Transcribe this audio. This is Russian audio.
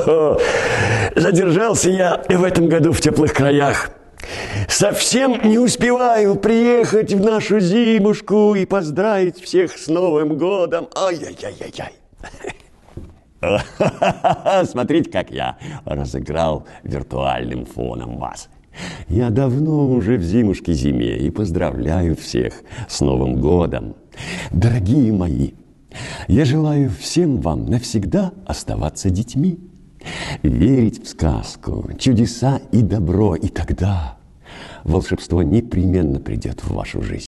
Задержался я в этом году в теплых краях. Совсем не успеваю приехать в нашу зимушку и поздравить всех с Новым годом. Ай-яй-яй-яй-яй. Смотрите, как я разыграл виртуальным фоном вас. Я давно уже в зимушке-зиме и поздравляю всех с Новым годом. Дорогие мои, я желаю всем вам навсегда оставаться детьми, верить в сказку, чудеса и добро, и тогда волшебство непременно придет в вашу жизнь.